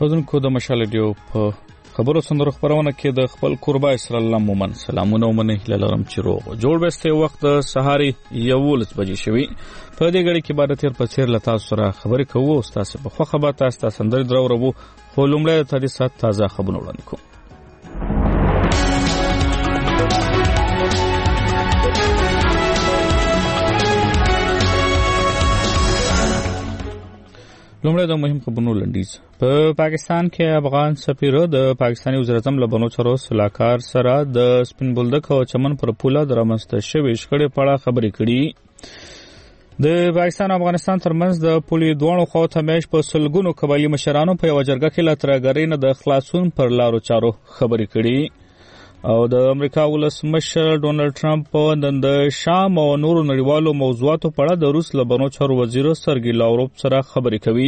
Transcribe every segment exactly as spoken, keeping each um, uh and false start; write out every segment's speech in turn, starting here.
اوردونکو د مشال ډیو په خبرو سندرو خبرونه کې د خپل قربا اسرائیل مومن سلامونه ومنه لرم چې روغ جوړ بسته وخت سهاري یولس بجې شوي په دې غړي کې بعد تیر په چیر لتا سره خبرې کوو او تاسو په خو خبره تاسو سندري درو ربو خو لومړی د تاسو تازه خبرونه وړاندې کوم. لومړی د مهم خبرونو لنډیز. په پاکستان کې افغان سفیر د پاکستاني وزیر اعظم له بنو چارو سلاکار سره د سپین بولدک او چمن پر پوله د رامنځته شوې شخړې په اړه خبرې کړي. د پاکستان او افغانستان ترمنځ د پولې دوه خواو ته میش په سلګونو قبایلي مشرانو په یو جرګه کې له ترهګرۍ نه د خلاصون پر لارو چارو خبرې کړي او د امریکا ولسمشر ډونالد ټرمپ نن د شام او نورو نړیوالو موضوعاتو په اړه د روس له بنو چارو وزیر سرګي لاوروف سره خبرې کوي.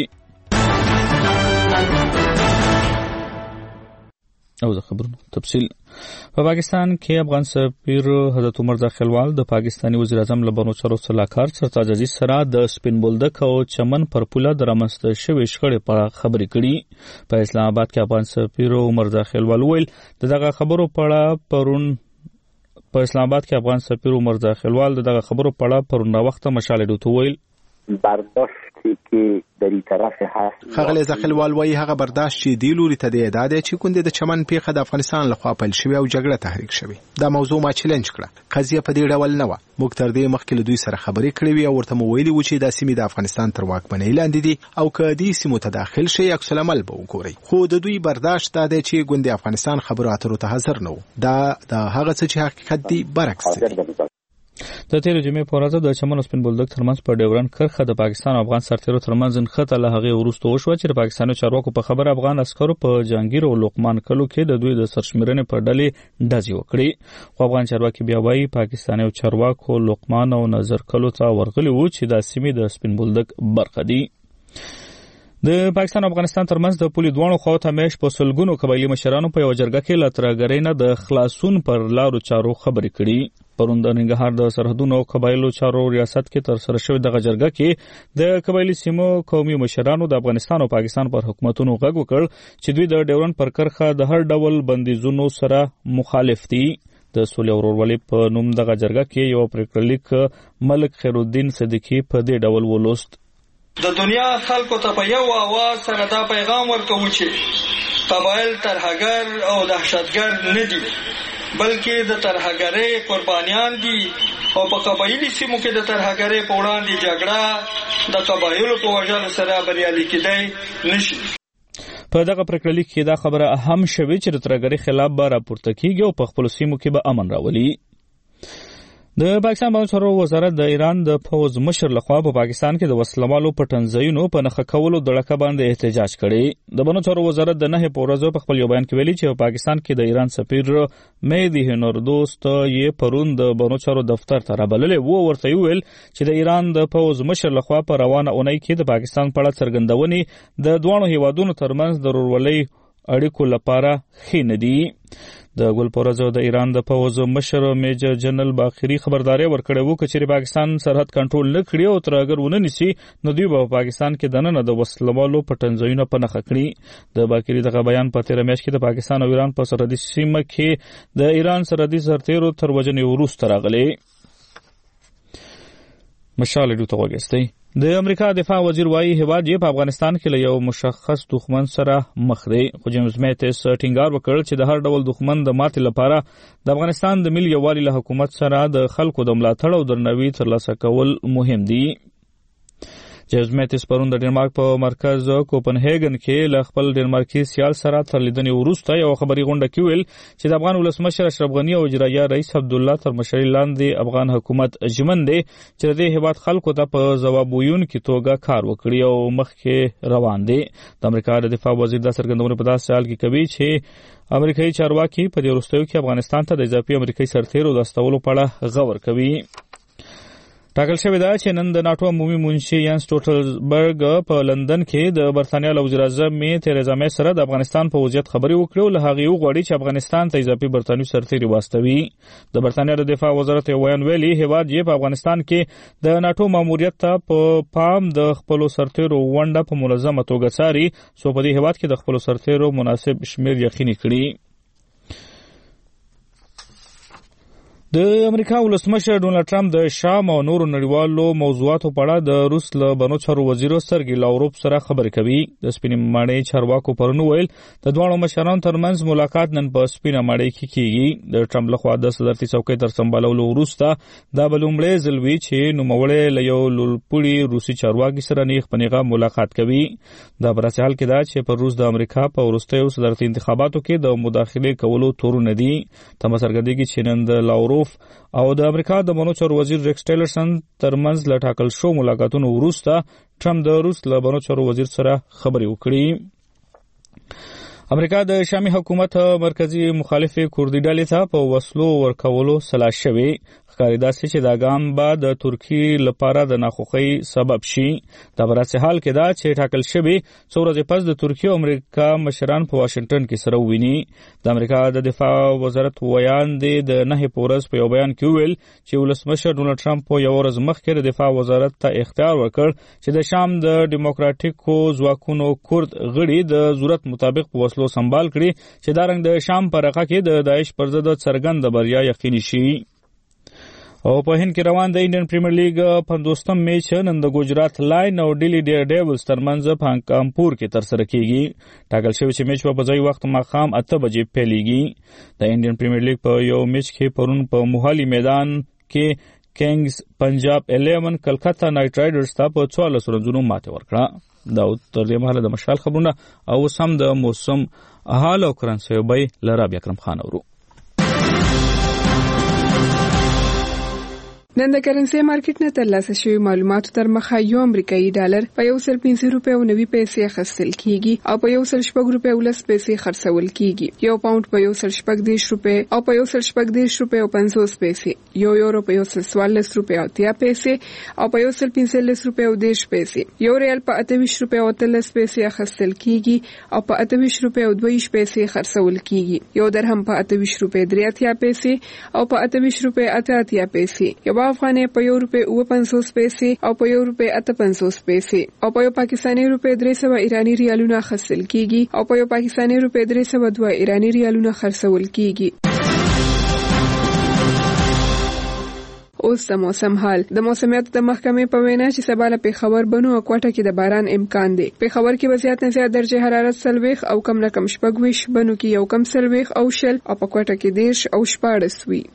او د خبرونو تفصیل. په پاکستان کې افغان سفیر حضرت عمر ځاخیلوال د پاکستاني وزیر اعظم له بنو چارو سلاکار سرتاج عزیز سره د سپین بولدک او چمن پر پوله د رامنځته شوې شخړې په اړه خبرې کړي. په اسلام آباد کې افغان سفیر عمر ځاخیلوال ویل دغه خبرو په اړه پرون په اسلام آباد کې افغان سفیر عمر ځاخیلوال دغه خبرو په اړه پرون وخت مشال ډوته ویل برداشتی که در این طرف هست. خغل زخیلوال وایي هغه برداشت چې دی لوري ته دی دا دی چې کوندې د چمن پیښه د افغانستان لخوا پیل شوې او جګړه تحریک شوې. دا موضوع ما چیلنج کړه. قضیه په دې ډول نه و. موږ تر دې مخکې له دوی سره خبرې کړې وې او ورته مو ویلي و چې دا سیمې د افغانستان تر واکمنۍ لاندې دي او که دې سیمو ته داخل شي عکس العمل به وګورئ. خو د دوی برداشت دا دی چې ګوندې افغانستان خبرو اترو ته حاضر نه و. دا د هغه څه چې حقیقت دی برعکس دی. د تیر جمعې په ورځ د چمن او سپین بولدک ترمنځ په ډیورن کرخه د پاکستان او افغان سرتیرو ترمنځ نښته له هغې وروسته وشوه چې د پاکستاني چارواکو په خبره افغان عسکرو په جهانګیر او لقمان کلو کې د دوی د سرشمیرنې په ډلې ډزې وکړې. خو افغان چارواکي بیا وایي پاکستاني چارواکو لقمان او نظر کلو ته ورغلي وو چې د سیمې د سپین بولدک برخه دي. د پاکستان او افغانستان ترمنځ د پولې دوه خواو ته میش په سلګونو قبایلي مشرانو په یو جرګه کې له ترهګرۍ نه د خلاصون پر لارو چارو خبرې کړي. پرون د ننګرهار د سرحدونو او قبایلو چارو ریاست کې تر سره شوې دغه جرګه کې د قبایلي سیمو قومي مشرانو د افغانستان او پاکستان پر حکومتونو غږ وکړ چې دوی د ډیورن پر کرخه د هر ډول بندیزونو سره مخالف دي. د سولې او ورورولۍ په نوم دغه جرګه کې یو پریکړه لیک ملک خیرالدین صدیقي په دې ډول ولوست. د دنیا خلکو ته په یو आवाज سره دا پیغام ورکوي چې قبایل ترهګر او دهشتګر نه دي بلکې د ترهګرۍ قربانیان دي او په قبایلي سیمو کې د ترهګرۍ په وړاندې جګړه د قبایلو په وژلو سره بریالي کېدای نشي. په دغه پریکړه لیک کې دا خبره اهم شوې چې د ترهګرۍ خلاف به راپورته کیږي او په خپلو سیمو کې به امن راولي. د پاکستان بانو چارو وزارت د ایران د پوز مشر لخوا په پاکستان کې د وسلوالو پټنځایونو په نښه کولو د لړکه باندې احتجاج کړي. د بانو چارو وزارت د نهه په ورځ په خپل یو بیان کې ویلي چې په پاکستان کې د ایران سفیر مهدي هنردوست یې پرون د بانو چارو دفتر ته رابللې وو. ورته ویل چې د ایران د پوز مشر لخوا په روانه اونۍ کې د پاکستان په اړه څرګندونې د دوه هیوادونو ترمنځ د ورورولۍ اړیکو لپاره ښې نه دي. د ګل پرزو د ایران د پوز مشر میجر جنرال باقری خبرداري ورکړې وو چې پاکستان سرحد کنټرول نه کړي او ترهګر ونه نیسي نو دوی په پاکستان کې دننه د وسلوالو پټنځایونه په نښه کړي. د باقری دغه بیان په تیر میاشت کې د پاکستان او ایران په سرحدي سیمه کې د ایران سرحدي سرتیرو تر وژنې وروسته راغلی. مشال ډوته وګستئ. د امریکا دفاع وزیر وايي هیواد یې په افغانستان کې له یو مشخص دښمن سره مخ دی. خو جیمز میتس ټینګار وکړ چې د هر ډول دښمن د ماتې لپاره د افغانستان د ملي یووالي له حکومت سره د خلکو د ملاتړ او درناوي ترلاسه کول مهم دي. جیمز میتس پرون د ډنمارک په مرکز کوپنهاګن کې له خپل ډنمارکي سیال سره تر لیدنې وروسته یو خبري غونډه کې ویل چې د افغان ولسمشر اشرف غني او اجرایه رئیس عبدالله تر مشرۍ لاندې افغان حکومت ژمن دی چې د هیواد خلکو ته په ځواب ویونکي توګه کار وکړي او مخکې روان دی. د امریکا د دفاع وزیر دا څرګندونه په داسې حال کې کوي چې امریکایي چارواکي په دې وروستیو کې افغانستان ته د اضافي امریکایي سرتیرو د استولو په اړه غور کوي. ټاکل شوې ده چې نن د ناتو عمومي منشي یان سټولټنبرګ په لندن کې د برتانیا له وزیر اعظم می تریزا می سره د افغانستان په وضعیت خبرې وکړې او له هغې وغواړي چې افغانستان ته اضافي برتانوي سرتیري واستوي. د برتانیا د دفاع وزارت یو ویان ویلي هیواد یې په افغانستان کې د ناتو ماموریت ته په پام د خپلو سرتیرو ونډه په منظمه توګه څاري څو په دې هیواد کې د خپلو سرتیرو مناسب شمیر یقیني کړي. د امریکا ولسمشر ډونالد ټرمپ د شام او نورو نړیوالو موضوعاتو په اړه د روس له بنو چارو وزیر سرګي لاوروف سره خبرې کوي. د سپینې ماڼۍ چارواکو پرون ویل د دواړو مشرانو ترمنځ ملاقات نن په سپینه ماڼۍ کې کیږي. د ټرمپ لخوا د صدارتي څوکۍ تر سمبالولو وروسته دا به لومړی ځل وي چې نوموړی له یو لوړپوړي روسي چارواکي سره نیغ په نیغه ملاقات کوي. دا په داسې حال کې ده چې پر روس د امریکا په وروستیو صدارتي انتخاباتو کې د مداخلې کولو تورونه دي. تمه څرګندېږي چې نن د لاوروف او د امریکا د بنو چارو وزیر ریکس ټیلرسن ترمنځ له ټاکل شو ملاقاتونو وروسته ټرمپ د روس له بنو چارو وزیر سره خبرې وکړي. امریکا د شامي حکومت مرکزی مخالف کوردی ډلې ته په وسلو ورکولو سلا شوی. ښکاري داسې چې دا ګام به د ترکیې لپاره د ناخوښۍ سبب شي. دا په داسې حال کې ده چې ټاکل شوي څو ورځې پس د ترکیې او امریکا مشران په واشنګټن کې سره وویني. د امریکا د دفاع وزارت ویان دی د نهې په ورځ په یو بیان کې وویل چې ولسمشر ډونالد ټرمپ په یو ورځ مخکې د دفاع وزارت ته اختیار ورکړ چې د شام د ډیموکراتیکو ځواکونو کورد غړي د ضرورت مطابق په وسلو سمبال کړي چې دا رنګ د شام په رقه کې د داعش پر ضد څرګند بریا یقیني شي. او په هند کې روان د انډین پریمیر لیګ پنځوستم میچ نن د ګجرات لاین او ډیلی ډیویلز ترمنځ په کانپور کې ترسره کیږي. ټاکل شوی چې میچ په ځای وخت ماښام اته بجې پیلېږي. د انډین پریمیر لیګ په یو میچ کې پرون په موهالي میدان کې کینګز پنجاب الیون کلکتا نایټ رایډرز ته په څوارلس رنزونو ماتې ورکړه. دا تر دې مهاله د مشال خبرونه او سم د موسم حال او کرنسي بای لراب اکرم خان اورو. نن د کرنسي مارکیټ نه ترلاسه شوی معلوماتو تر مخه یو امریکایي ډالر په یو سل پنځه روپۍ او نوي پیسې اخیستل کیږي او په یو سل شپږ روپۍ او لس پیسې خرڅول کیږي. یو پاوند په یو سل شپږ دېرش روپۍ او په یو سل شپږ دېرش روپۍ او پنځوس پیسې، یو یورو په یو سل څوارلس روپۍ او اتیا پیسې او په یو سل پنځلس روپۍ او دېرش پیسې، یو ریال په اته ویشت روپۍ او اتلس پیسې اخیستل کیږي او په اته ویشت روپۍ او دوه ویشت پیسې خرڅول کیږي. یو درهم په اته ویشت روپۍ درې اتیا پیسې او په اته ویشت روپۍ اته اتیا پیسې، یو افغانۍ په یو روپۍ اوه پنځوس پیسې او په یو روپۍ اته پنځوس پیسې او په یو پاکستاني روپۍ درې سوه ایراني ریالونه اخیستل کیږي او په یو پاکستاني روپۍ درې سوه دوه ایراني ریالونه خرڅول کیږي. اوس د موسم حال. د موسمیاتو د محکمې په وینا چې سبا له پېښور بنو او کوټه کې د باران امکان دی. پېښور کې به زیات نه زیات درجه حرارت څلوېښت او کم نه کم شپږ ویشت، بنو کې یو کم څلوېښت او شل او په کوټه کې دېرش او شپاړس وي.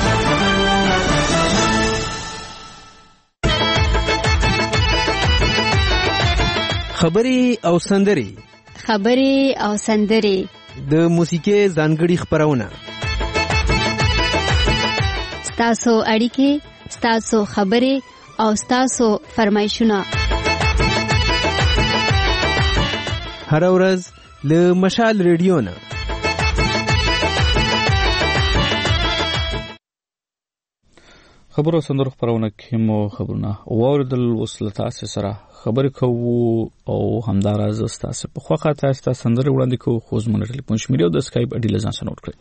خبري او سندري خبري او سندري د موسیقي ځانګړي خبرونه ستاسو اړیکې، ستاسو خبري او ستاسو فرمایشونه هر ورځ له مشال ریډیو نه. خبرو سندرو خبرونه کې مو خبرونه واوریدل. اوس له تاسو سره خبرې کوو او همداراز تاسو په خوخه تاسو ته سندرې وړاندې کوو. خو زموږ ټلیفون شمیره د اسکایپ اډي لزان سره نوٹ کړئ.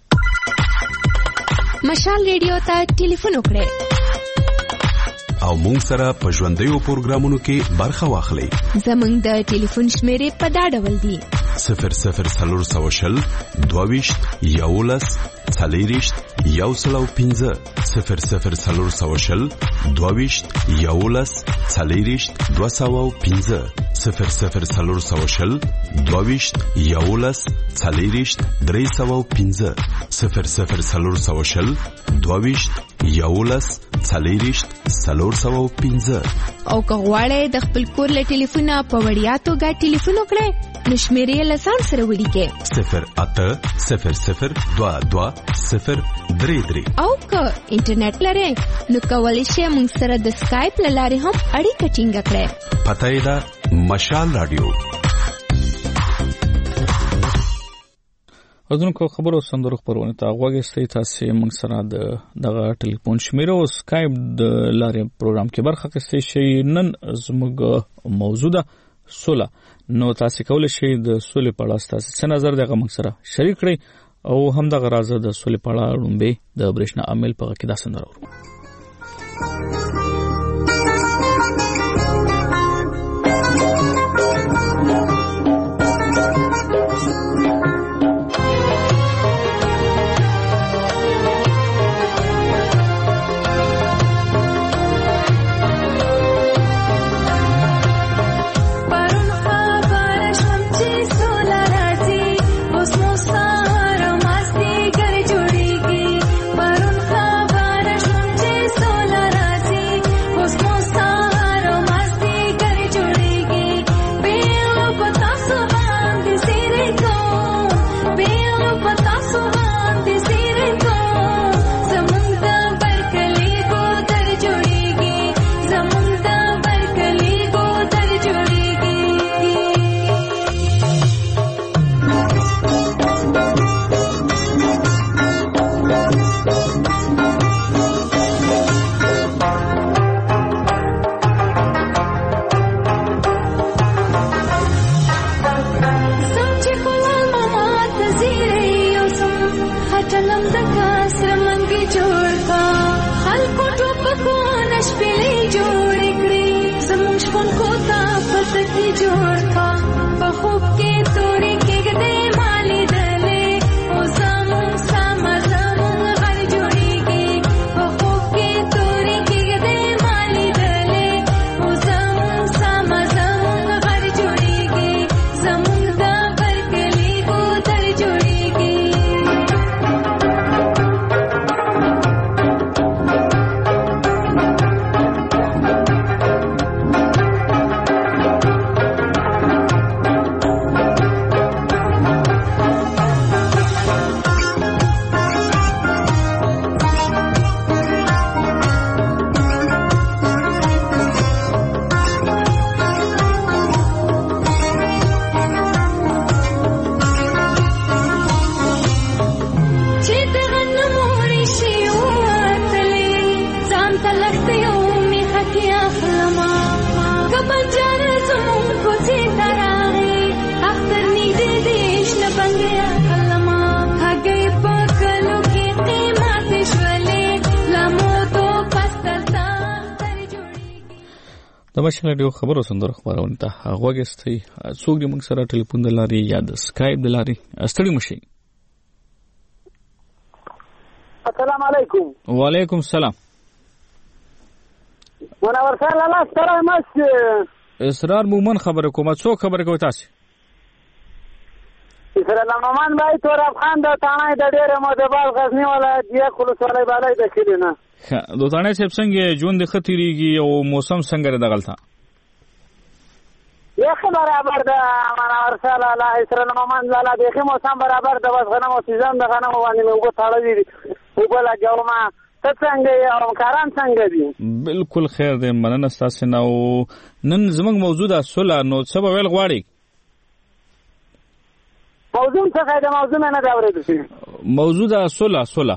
مشال ریډیو ته ټلیفون وکړئ او مونږ سره په ژوندیو پروګرامونو کې برخه واخلئ. زموږ د ټلیفون شمیرې په دا ډول دي: صفر صفر څلور سوه شل دوه ویشت یولس څلېرویشت یو سل او پنځه، صفر صفر څلور سوه شل دوه ویشت یولس څلېرویشت دوه سوه او پنځه، صفر صفر څلور سوه شل دوه ویشت یولس څلېرویشت درې سوه او پنځه، صفر صفر څلور سوه شل دوه ویشت یولس څلېرویشت څلور سوه او پنځه. او که غواړئ د خپل کور له ټلیفونه په وړیا توګه ټلیفون وکړئ نو شمیرې له ځان سره ولیکئ: صفر اته صفر صفر دوه دوه صفر درې درې. او که انټرنیټ لرئ نو کولی شئ موږ سره د سکایپ له لارې هم اړیکه ټینګه کړئ. پته یې ده مشال رادیو. غوښتنکو خبرو سندرو خبرونه ته غوږی تاسو موږ سره د دغه ټلیفون شمیر او سکایپ د لارې پروګرام کې برخه اخیستئ شئ. نن زموږ موضوع ده سوله. نو تاسو کولای شئ د سولې په اړه تاسو څه نظر دغه موږ سره شریک کړئ او هم د غراض د سولې په اړه لومبه د برېښنا عامل په کې دا سندره ورو. د مشال رادیو خبرو سندرو خبرونه ته غوږی څوک دې موږ سره ټلیفون د لارې یا د سکایپ د لارې استړي مشي. السلام علیکم. وعلیکم السلام. منور سره الله ستاره مس اسرار مومن خبره کومه څوک خبره کوي تاسو؟ اسرار مومن بای تور افغان د تانه د ډیره مدبال غزنی ولایت دی خلص ولای بالای د کلینه. دوتانه صاحب څنګه ژوند د خطرېږي او موسم څنګه دغلته؟ یو برابر د منور سره الله اسرار مومن لاله د موسم برابر د بس غنمو سیزن د غنمو باندې موږ تاړه دي او بل جوړما څنګه او کاران څنګه دي؟ بالکل خیر دې مننه تاسو نو نن زموږ موضوع ده سوله. نو څه به ویل غواړي؟ موضوع څه خیده موضوع نه دا ورته موضوع ده سوله سوله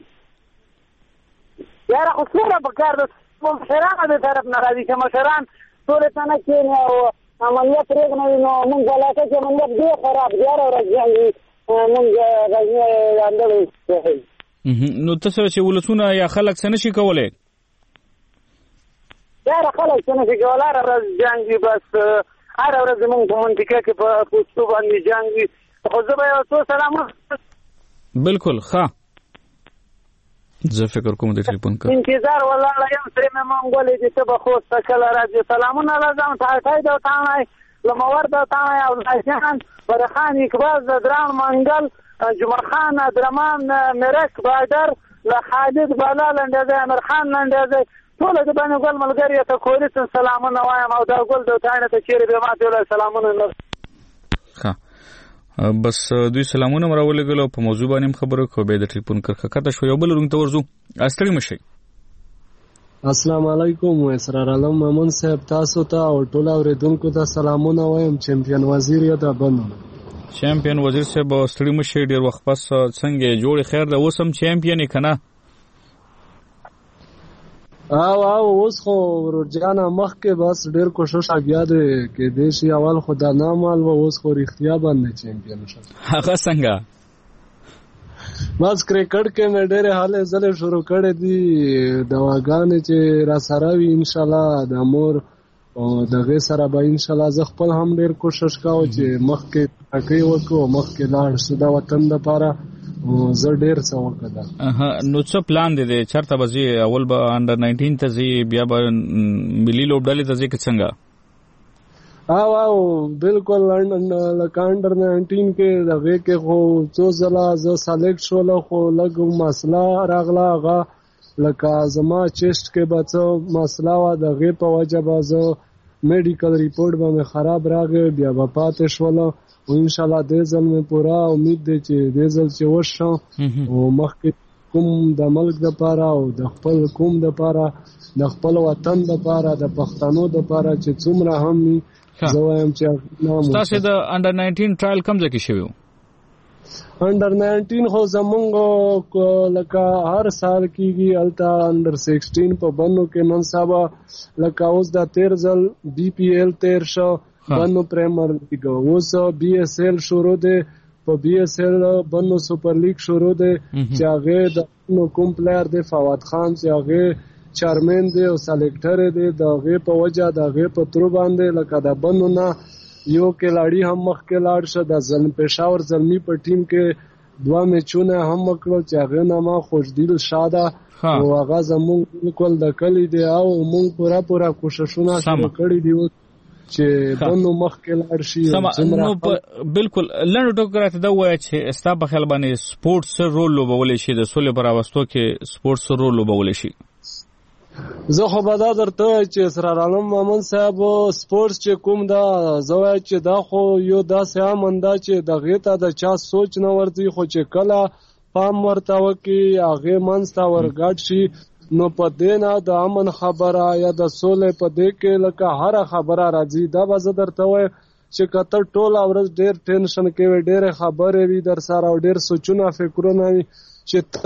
یاره خو سوله په کار د مشرانو د طرف نه راځي چې مشران ټول څه نه کېني او عملیات پرېږدي نو موږ علاقه کې عملیات ډېر خراب دی او راځي موږ غزنی اندړو نو تاسو چې ولسونه یا خلک څه نشي کولای؟ یاره خلک څه نشي کولای هره ورځ جنګي بس هره ورځ موږ په منطقه کې په پوستو باندې جنګي خو زه به یو څو سلام بالکل ښه زه فکر کوم د ټلیفون کار انتظار ولاړ یم سره مې مونږولې چې ته به خوست کله راځي سلامونه لازم ټاټای دا تانه لمور دا تانه او ځان برخان اقبال دران منګل جمعه خان درمان مرک بادر له خالد بلال اندازه امر خان اندازه ټول د باندې ګل ملګری ته کولې سلامونه وایم او دا ګل د تانه ته چیرې به ماته له سلامونه ښه بس دوی سلامونه مراولګلو په موضوع باندې خبرو کو به د ټلیفون کرخه کته شو یو بل رنګ ته ورزو استړي مشي. السلام علیکم اسرار علم مامون صاحب تاسو ته او ټول اوریدونکو ته سلامونه وایم. چمپیون وزیر یا د بندو چمپیون وزیر صاحب ستړي مشه ډیر وخت پس څنګه جوړ خیر ده اوس هم چمپیون کنه او او اوس خو ورجانا مخکې بس ډیر کوشش بیا دی کې دیشي اول خدا نامال و اوس خو رښتیا باندې چمپیون شو هغه څنګه بس کرکټ کې مې ډېر حاله زله شروع کړې دي دواګانې چې را سره وي ان شاء الله د امور او دغه سره به ان شاء الله زه خپل هم ډېر کوشش کوم چې مخکې تکي وکړو مخکې لاړ شو د وطن لپاره زه ډېر څه وکړم نو څه پلان دی چرته به زی اول به انډر ناینټین ته زی بیا به ملي لوبډلې ته زی کې څنګه او او بالکل لکه انډر ناینټین کې دغه کې خو څو ځله زه سلیکټ شول خو لږ مسله راغله هغه لکه زما چیسټ کې به څه مسله وه دغې په وجه به زه میډیکل ریپورټ به مې خراب راغی بیا به پاتې شوله او انشاءالله دې ځل مې پوره امید دی چې دې ځل چې وشم او مخکې کوم د ملک دپاره او د خپل قوم دپاره د خپل وطن دپاره د پښتنو دپاره چې څومره هم وي زه وایم چې ستاسې د انډر ناینټین ټرایل کوم ځای کې شوی و انډر ناینټین خو زمونږ لکه هر سال کېږي هلته انډر سکسټین په بنو کې نن سبا لکه اوس دا تېر ځل بي پي ایل تېر شو بنو پریمر لیګ اوس بي ایس ایل شروع دی په بي ایس ایل بنو سپر لیګ شروع دی چې هغې د بنو کوم پلیر دی فواد خان چې هغې چارمین دی او سلیکټر دی د هغې په وجه د هغې په ترو باندې لکه د بنو نه یو کلاړي هم مخکې لاړ شه د زلم پېښور زلمي په ټیم کې دوه میچونه هم وکړل چې هغې نه ما خوشدل شاده او هغه زمونږ بالکل د کلي دی او مونږ پوره پوره کوششونه شروع کړي دي چې بنو مخکې لاړ شي نو بالکل لنډو ټکو راته دا ووایه چې ستا په خیال باندې سپورټس څه رول لوبولی شي د سولې په راوستو کې سپورټس څه رول لوبولی شي زه خو به دا درته وایم چې اسرار عالم مامن صاحب سپورټس چې کوم دا زه وایم چې دا خو یو داسې امن ده چې دغې ته د چا سوچ نه ورځي خو چې کله پام ورته وکړي هغې منځ ته ورګډ شي نو په دې نه د امن خبره یا د سولې په دې کې لکه هره خبره راځي دا به زه درته وایم چې که ته ټوله ورځ ډېر ټینشن کې وي ډېرې خبرې وي در سره او ډېر سوچونه فکرونه وي چې ته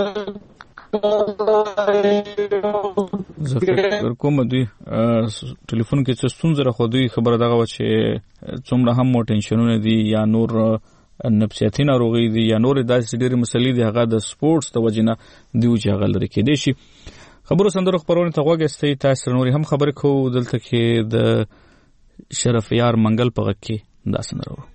زه فکر کوم دوی ټلیفون کې څه ستونزه راخوا دوی خبره دغه وه چې څومره هم مو ټینشنونه دي یا نور نفسیاتي ناروغۍ دي یا نورې داسې ډېرې مسلې دي هغه د سپورټس د وجې نه دي چې هغه لرې کېدی شي خبرو سندرو خپرونې ته غوږ ایستی تاسو سره نورې هم خبرې کوو دلته کې د شرفیار منګل په غږ کې دا سندره ورو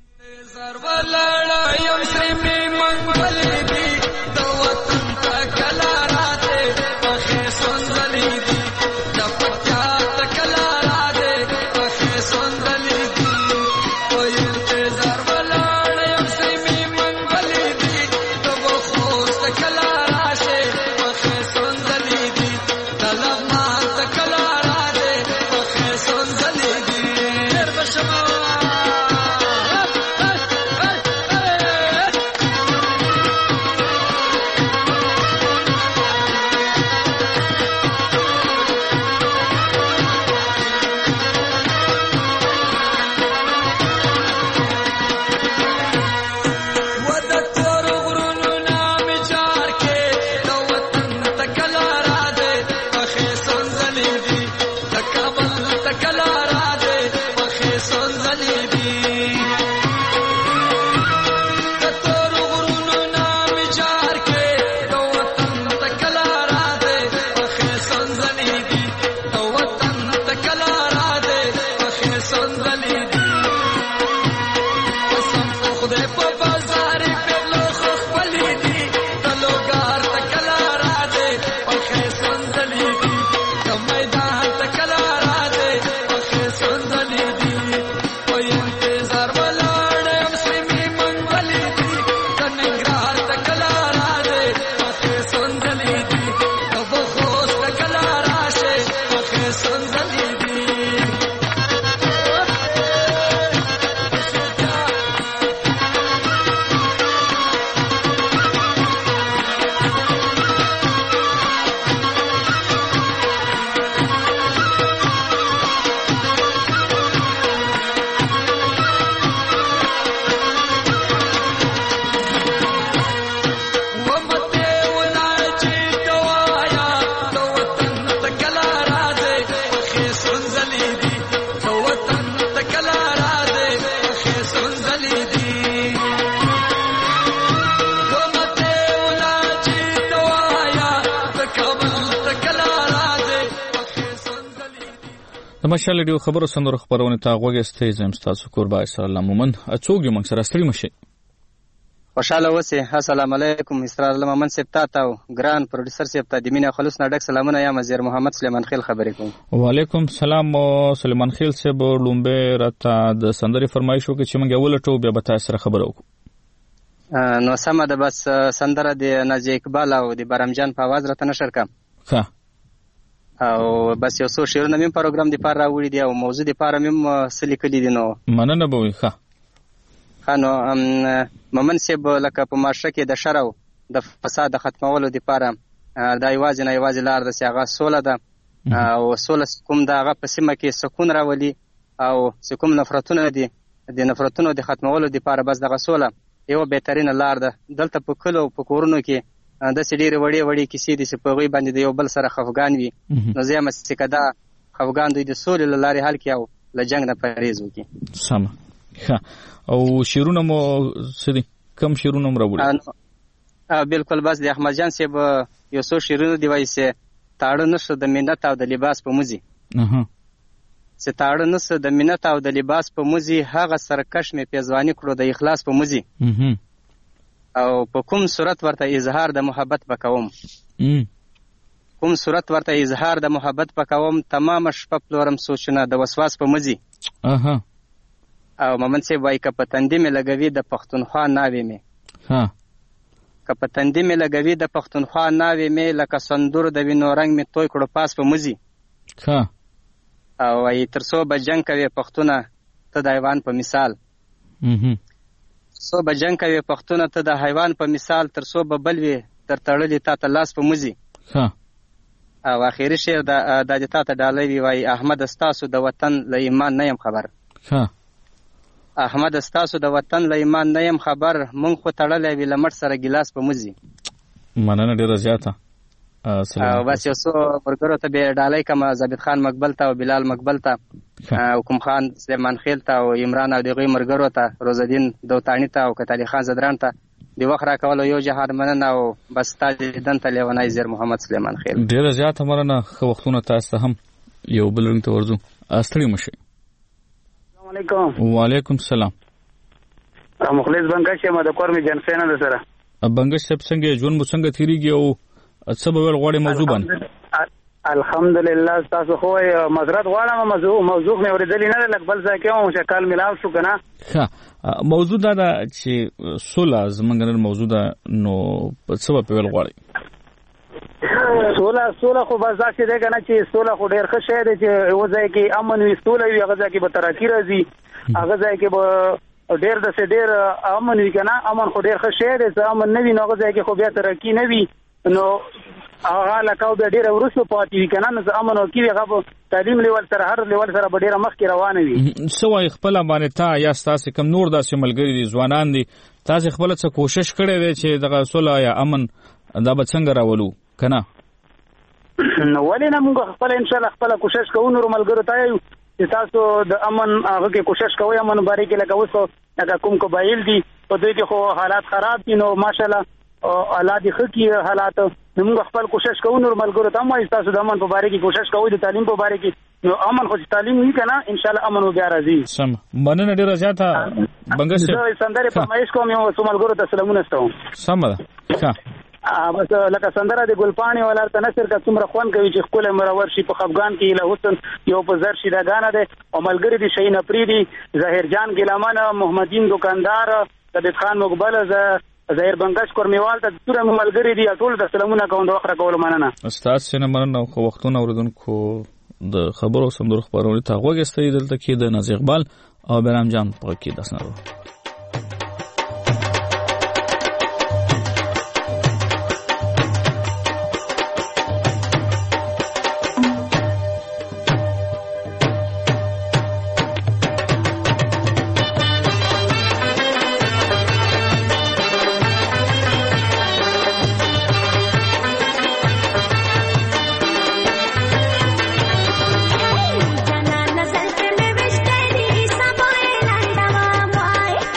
د مشال ډیو خبرو سندرو خبرونه تا غوږستې زم تاسو قربای سره الله مومن اڅوګ موږ سره ستړي مشه خوشاله اوسئ. السلام علیکم. اسرار الله مومن صاحب تاسو ګران پروډوسر صاحب ته د مینه خلوص نه ډک سلامونه. یم وزیر محمد سلیمان خیل خبرې کوم. وعلیکم سلام سلیمان خیل صاحب. لومبه راته د سندري فرمایش وکړي چې موږ ولټو بیا به تاسو سره خبرو وکړو. نو سمه ده. بس سندره د ناجی اقبال او د برمجان په आवाज راته نشر کم. ښه. او بس یو څو شعرونه مې پروګرام دی پاره راوړي دي او موضوع دی پاره مې سلی کلی دي. نو مننه به وي. ښه خانو مومن صاحب لکه په معاشره کې د شر او د فساد د ختمولو دی پاره دا یوازې نه یوازې لار د سیاغه سوله ده او سوله کوم دغه په سیمه کې سکون راولي او کوم نفرتونه دي د نفرتونو د ختمولو دی پاره بس دغه سوله یو بهترین لار ده. دلته په کلو په کورونو کې د سړي وړي وړي کیسې دي چې په غوي باندې د یو بل سره خفګان وي. نو زه مې چې کدا خفګان دوی د سولې لارې حل کیاو ل جنگ نه پریز وکي. سم. ښه. او شیرونه مو سدي کم شیرونه مو راوړي؟ بالکل. بس د احمد جان صاحب یو څو شیرونه دی وایي چې تاړه نشو د مینت او د لباس په موزي. اها. چې تاړه نشو د مینت او د لباس په موزي هغه سرکش مې پیزوانی کړو د اخلاص په موزي. اها. او په کوم صورت ورته اظهار د محبت وکوم. کوم صورت ورته اظهار د محبت وکوم. تمام شپه پلورم سوچونه د وسواس په مزي. اها. او مومن سی وای ک پتندې مې لګوي د پښتونخوا ناوې مې. ها. ک پتندې مې لګوي د پښتونخوا ناوې مې لکه سندور د وینو رنگ مې توي کړو پاس په مزي. ها. او ای ترسو به جنگ کوي پښتونه ته د حیوان په مثال. اها. سو به جنگ کوي پښتونه ته د حیوان په مثال. ترسو به بلوي تر تړلې تا ته لاس په مزي. ها. او اخیری شعر د د تا ته ډالۍ وی وای احمد استاسو د وطن له ایمان نه يم خبر. ها. احمد استاسو د وطن له ایمان نه يم خبر. مونږ خو تړلې وی لمر سره ګلاس په مزي. مننه ډیره زیاته. او بس یو څو ورګرو ته به ډالۍ کما ثابت خان مقبل ته او بلال مقبل ته او کوم خان سلیمان خیل ته او عمران او دغه مرګرو ته روزالدین دوتانی ته او کتالی خان زدران ته دی وخت را کول یو جهاد مننه او بس تاسو دن ته لیونای زیر محمد سلیمان خیل. ډیره زیاته مرنه. خو وختونه تاسو هم یو بل رنګ ته ورزو. استړي مشه. السلام علیکم. وعلیکم السلام. مخلص بنگش یم د کورمي جنسینه ده سره. بنگش سب څنګه ژوند مو څنګه تیریږي او څه به ول غوړې موضوع باندې؟ الحمدلله تاسو خو مزرات غواړم موضوع موضوع مې ورېدلې نه لکه بل ځای کې مو شکل ملاو شو کنه. ښه. موضوع دا ده چې سوله زمونږ نن موضوع ده نو څه به ول غواړي؟ سوله سوله خو بس ځکه ده کنه چې سوله خو ډېر ښه شی دی چې یو ځای کې امن وي سوله وي هغه ځای کې به ترقی راځي هغه ځای کې به ډېر د څه ډېر امن وي کنه. امن خو ډېر ښه شی دی چې امن نه وي نو هغه ځای کې خو بیا ترقی نه وي نو هغه لکه به ډېر ورسو پاتې وي کنه. نو امن او کې هغه تعلیم لیول سره هر لیول سره به ډېر مخکې روان وي. سوای خپل باندې تا یا تاسو کم نور داسې ملګری دي ځوانان دي تاسو خپل څه کوشش کړی دی چې دغه صلح یا امن دا به څنګه راولو کنه؟ نو ولې نه موږ خپل ان شاء الله خپل کوشش کوو نور ملګرو ته یو چې تاسو د امن هغه کې کوشش کوئ. امن باره کې لکه اوس لکه کوم قبایل دي په دوی کې خو حالات خراب دي نو ماشاءالله الله دې ښه کړي حالات. نو موږ خپل کوشش کوو نور ملګرو ته هم تاسو د امن په باره کې کوشش کوئ د تعلیم په باره کې نو امن خو تعلیم وی کنه ان شاء الله امن بیا راځي. سم. مننه ډیره زیاته بنگش. زه سندره فرمایش کوم یو څو ملګرو ته سلامونه ستوم. سم ده. ښه. بس لکه سندره د ګلپانی ولارته نصر کا څومره خوان کوي چې خپل مرور شي په خفغان کې له حسن یو په زر شي دا غانه ده او ملګری دي شین افریدي ظاهر جان ګلامان محمدین دکاندار ثابت خان مقبل ظاهر بنگش کورمیوال ته ټول ملګری دي ټول د سلامونه کوم د وخت کول مننه. استاد سینه مننه. خو وختونه اوردونکو د خبرو سندرو خبرونه ته غوږستې دلته کې د ناز اقبال او برام جان په کې داسنه. Bye.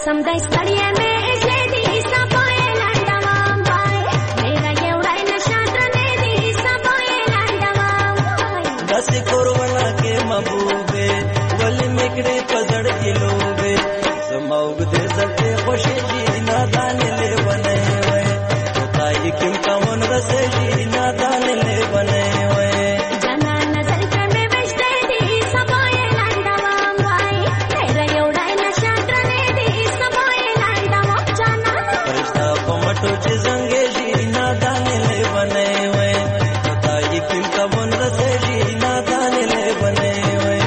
قسم دای ستړیا مې اشلې دي سپوې لنډوام وای میرا یوړای نشاتر مې دي سپوې لنډوام وای داسې کورونه کې محبوبې ولې میکړې پزړ کې لوبې زموږ دې زلفې خوشې دي نادانې لیونې وای تای کوم کمون رسېږي نادانې لیونې وای جانا نظر کې مې وشته دي سپوې لنډوام وای میرا یوړای نشاتر مې دي سپوې لنډوام جانا فرشتہ په مټو چې زنګېږي نادانې لیونې وای تای کوم کمون رسېږي نادانې لیونې وای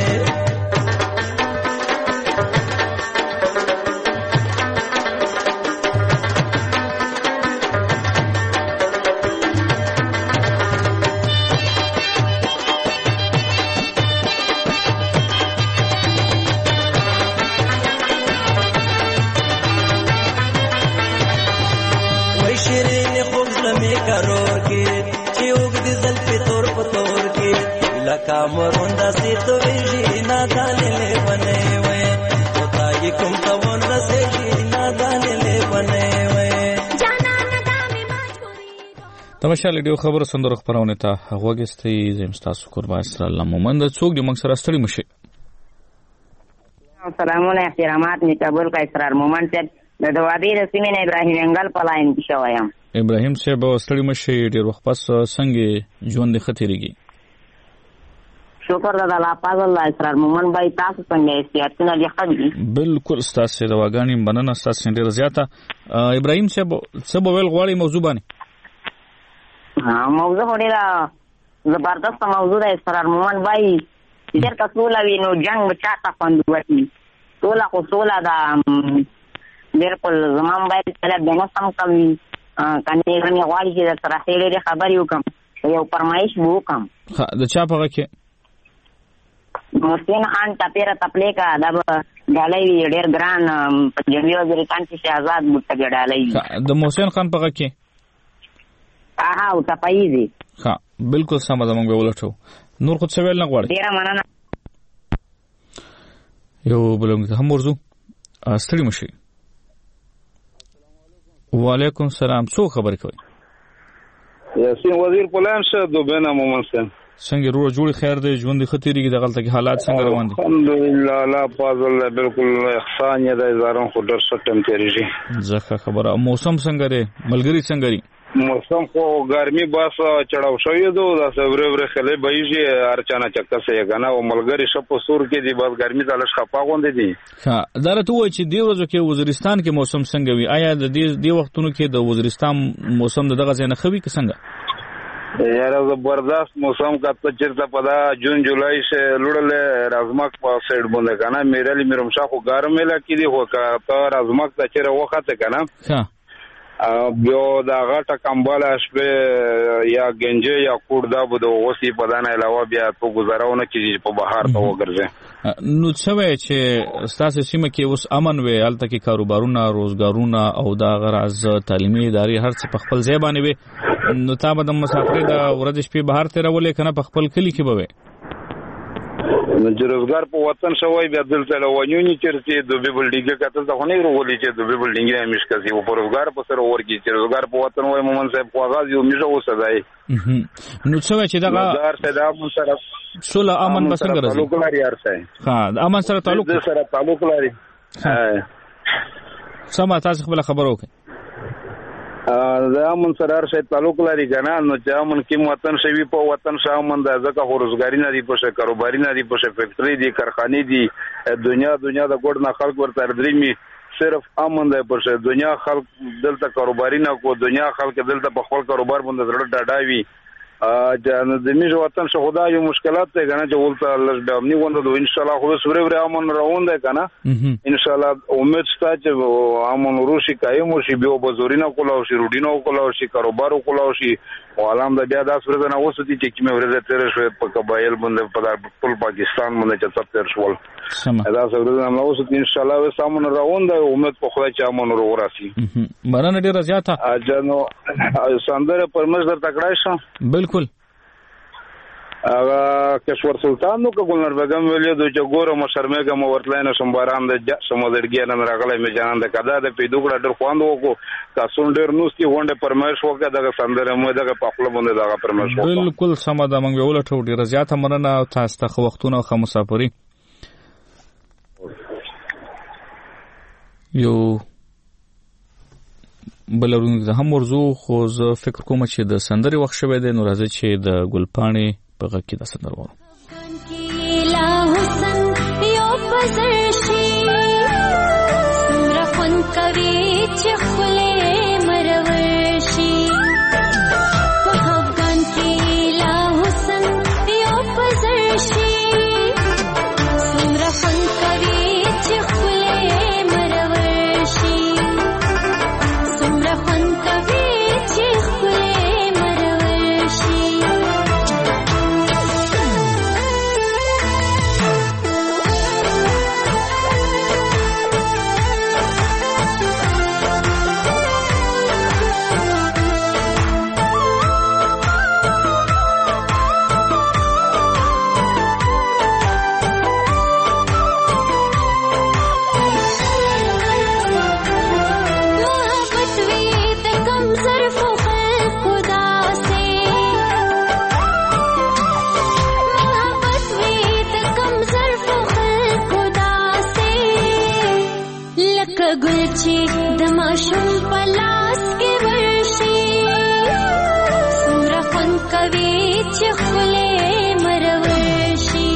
وای شیرین خوب زمې کارور کې چې وګد زلفې تور په تور کې لکه مروندا سي تو ویږي نادانې لیونې وای خدای کوم تاون رسېږي نادانې لیونې وای تماشا لیډیو خبر سندرو خبرونه ته غوګستې زم تاسو قربان سره الله مومند څوک د موږ سره ستړي مشه سلامونه احترامات می قبول کا اسرار مومند صاحب د دوادی رسمي نه ابراهیم انګل پلاین کې شوایم ابراهیم صاحب ستړي مشه ډیر وخت پس څنګه ژوند خطرېږي شکر د الله پاک الله اسرار مومند بای تاسو څنګه استعدادونه دي خبري بالکل ستاسو د واګانی بننه ستاسو ډیر زیاته ابراهیم صاحب څه بویل غواړي موضوع باندې ها موضوع ډیره زبردست موضوع ده اسرار مومند بای ډیر تاسو لوي نو جنگ چاته خوندوي ټول خو ټول دا بالکل زمام باید طلب دنه سم کوي کني غني غواړي چې سره هېړې خبرې وکم یو فرمایش وکم ها د چا په کې محسن خان تپیره تپلې کا دا ډالۍ ډېر ګران جمعي وزیرستان کې شهزاد بوټه ډالۍ د محسن خان په کې آها او تپایزي ها بالکل سم ده موږ ولټو نور خو څه ویل نه غواړي ډېر مننه یو بلوم هم ورزو ستړي مشي وعلیکم السلام څو خبرې کوي یاسین وزیر پلان شه دوبنه مومن سم څنګه روړ جوړ خیر دی ژوند خطرېږي د غلطه کې حالات څنګه روان دي الحمدلله لا فضل بالکل احسان یې د زارون خو در سټم تیریږي ځکه خبره موسم څنګه دی ملګری څنګه دی موسم خو ګرمي باس چړاو شوی دو دا صبره ور خلې بهيږي ارچانه چکه سي غنا او ملګری شپو سور کې دی بس ګرمي دلش خپا غوندې دي ها درته وای چې دی ورځو کې وزیرستان کې موسم څنګه وي آیا د دې دی وختونو کې د وزیرستان موسم دغه ځای نه خوي که څنګه یاره زبردست موسم کا ته چیرته پدا جون جولای سے لړل رازمک په سایډ باندې کنه میرلی میرم شاخو ګرمه لکې دی هو کا ته رازمک ته چیرې وخته کنه ها بیا دا غټه کمباله شپه یا گنجه یا کوړ دا بده وسی په دانه علاوه بیا تو گزارونه کیږي په بهار ته وګرځي نو څه وای چې ستاسو سیمه کې اوس امن وي الته کې کاروبارونه روزګارونه او دا غراز تعلیمي ادارې هر څه په خپل ځای باندې وي نو تاسو د مسافر د ورځ شپې بهر ته راولې کنه په خپل کلی کې به وي نو چې روزګار په وطن شوی بیا دلته لوانیونی چرته د بي بلډینګ کته ځه خو نه ورولې چې د بي بلډینګ یې مش کوي او په روزګار په سره ورګي چې روزګار په وطن وای مومن صاحب خو غاز یو میژه وسدای نو څه چې دا دار ته دا مون سره سوله امن بسنګ راځي تعلق لري ارسه ها امن سره تعلق سره تعلق لري سم تاسو خپل خبرو کوي دا مون سره ارسه تعلق لري کنه نو چې امن کې وطن شوی په وطن شامن د ځکه خو روزګاری نه دی په کاروباري نه دی په فیکټری دی کارخانه دی دنیا دنیا د ګډ نه خلک ورته درېمي صرف امن دی په دنیا خلک دلته کاروباري نه کو دنیا خلک دلته په خپل کاروبار باندې زړه ډاډاوي جان د میژ وطن شه خدای یو مشکلات ته کنه چې ولته الله به امني وند ان شاء الله خو سره ور امن روان ده کنه ان شاء الله امید شته چې امن روشي قائم شي به بزورینه کولاو شي روډینه کولاو شي کاروبار کولاو شي او علام د بیا د سره نه وسوتی چې کیمه ورته تیر شو په قبایل باندې په ټول پاکستان باندې چې څه تیر شول دا سره نه وسوتی ان شاء الله و سامون روان ده امید په خدای چې امن وراسي مرانه ډیره زیاته اجنو سندره پرمز در تکړای شو بالکل هغه کشور سلطان نو که ګلنار بیگم ویلې دوی چې ګوره مشرمېګه مو ورتلای نه شم باران د سمودړګي نن راغلی مې جانان د کدا د پیدو کړه ډېر خوند وکړو تاسو ډېر نوستي غونډه پرمایش وکړه دغه سندره مو دغه په خپل باندې دغه پرمایش وکړه. بالکل سم ده موږ ولټو ډېر زیاته مننه تاسو ته وختونه خو مسافري یو بلورون د هم ورزو خو زه فکر کوم چې د سندري وخت شوه دی نو راځي چې د ګلپاڼې په غږ کې د سندر وره لا حسن یو پزرشي سمره فن کوي چې خله مرورشي په افغان کې لا حسن یو پزرشي سمره فن کوي چې خله مرورشي سمره فن کوي چې خله مرورشي गुलची दमाशुम पलास के वर्षी सुमरा फन कवी चिखले मरवर्षी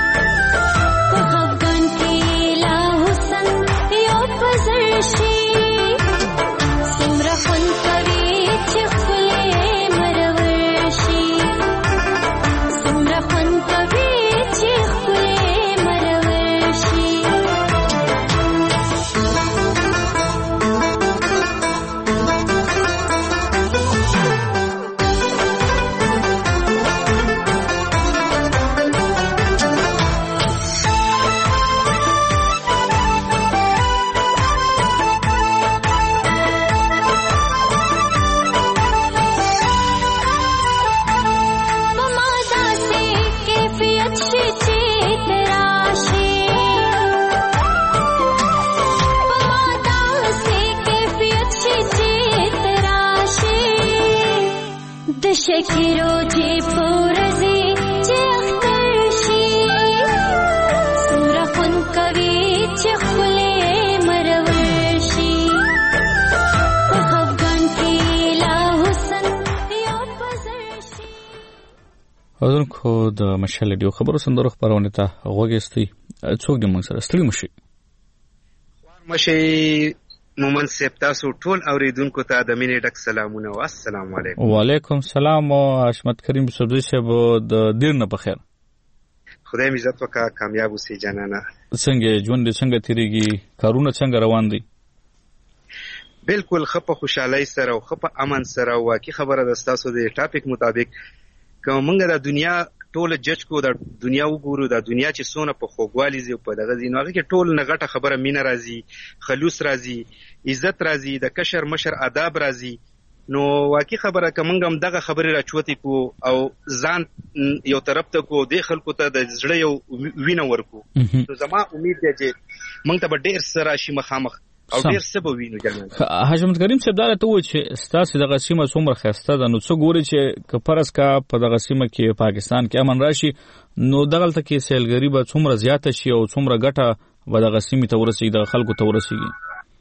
अफगान की ला हुसन यो पजरशी सुमरा फन कवी चिखले मरवर्षी सुमरा फन कवी चिखले मरवर्षी شکیرو جی پورزی چه اخترشی سمرا فن کوي چه خله مرورشی افغان کی لا حسن یا پزرشی. اذن کو د مشال ډیو خبرو سندرو خبرونه ته غوږیستي څوک د موږ سره ستړي مشي مشي مومن صاحب تاسو ټول اوریدونکو ته د مینې ډک سلامونه او السلام علیکم. وعلیکم السلام او حشمت کریم صاحب صاحب د دیر نه بخیر. خدای می عزت وکړه کامیاب اوسې جانانه. څنګه ژوند څنګه تیریږي کارونه څنګه روان دي؟ بالکل خپه خوشحالي سره او خپه امن سره واقعي خبره د تاسو د ټاپک مطابق کوم موږ د دنیا ټول جج کو د دنیا وګورو د دنیا چې سونه په خوګوالي زی په دغه زینو هغه کې ټول نغټه خبره مینه راځي خلوص راځي عزت راځي د کشر مشر آداب راځي نو واقعي خبره کومنګ هم دغه خبره راچوتي کو او ځان یو طرف ته کو د خلکو ته د زړه یو وینه ورکو نو زما امید ده چې موږ ته ډېر سره شي مخامخ او ډیر څه به وینو جنان. حشمت کریم صاحب دا ته و چې ستاسو دغه سیمه څومره خسته ده نو څو ګوري چې کپرس کا په دغه سیمه کې پاکستان کې امن راشي نو دغه ته کې سیلګری به څومره زیاته شي او څومره ګټه به دغه سیمه ته ورسیږي د خلکو ته ورسیږي.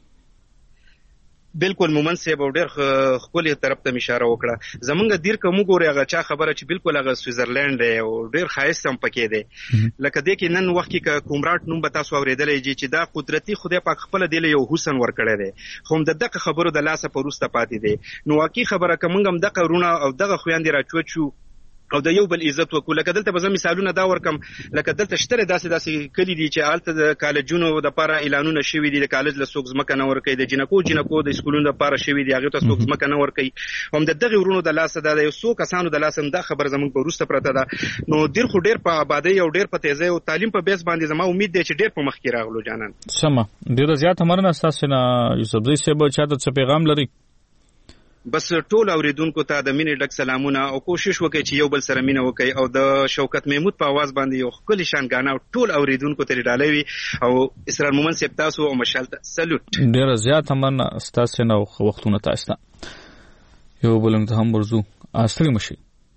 بالکل مومن صاحب ډېر خپل طرف ته اشاره وکړه زمونږ دیر کوم ګوري هغه چا خبره چې بالکل هغه سویزرلند دی او ډېر خاص هم پکې دی لکه دې کې نن وخت کې کومراټ نوم به تاسو اوریدلې چې دا قدرتي خدای پاک خپل دی یو حسن ور کړی دی خو د دغه خبرو د لاسه پروسته پاتې دی نو واقعي خبره کوم هم دغه رونه او دغه خويندې راچوت شو او د یو بل عزت وکړو لکه دلته به زه مثالونه دا ورکم لکه دلته شتره داسې داسې کلی دي چې هلته د کالجونو دپاره اعلانونه شوي دي د کالج له څوک ځمکه نه ورکوي د جنکو جنکو د سکولونو دپاره شوي دي هغې ته څوک ځمکه نه ورکوي هم د دغې ورونو د لاسه دا د یو څو کسانو د لاسه هم دا خبره زموږ په وروسته پرته ده نو ډېر خو ډېر په ابادۍ او ډېر په تیزۍ او تعلیم په بیس باندې زما امید دی چې ډېر په مخکې راغلو جانان. سمه ډېره زیاته مننه ستاسو نه یوسفزي صاحب چاته څه پیغام لري؟ بس ټول اوریدونکو ته د مینې ډک سلامونه او کوشش وکړئ چې یو بل سره مینه وکړئ او د شوکت محمود په आवाज باندې یو ښکلی شان غانا ټول اوریدونکو ته ډالوي او اسرار مومن صاحب تاسو او مشال ته سلوټ. ډیر زیات هم تاسو نه وختونه تاسو یو بل ته هم ورزو اصلي مشي.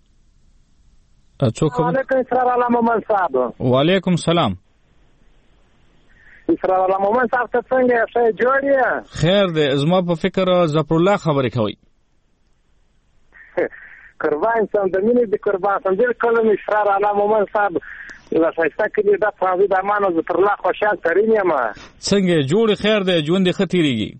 څوک؟ وعلیکم السلام مومن صاحب. وعلیکم السلام. اسرار الله مومن صاحب ته څنګه ښه جوړ یې؟ خیر دی. زما په فکر ظفر الله خبرې کوي. قربان سم د مینې د قربان سم دل کلم اسرار الله مومن صاحب لا شایسته کړي د فرض د امانه ظفر الله خوشحال ترين یم. څنګه جوړ خیر دی ژوند خطرېږي؟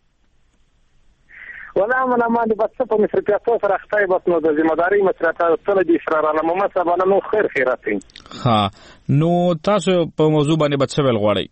ولا من ما د بس په مسرکاتو سره خطای بس نو د ذمہ داری مسرکاتو ټول د اسرار الله مومن صاحب نو خیر خیراتي. ها نو تاسو په موضوع باندې بچ ول غواړئ؟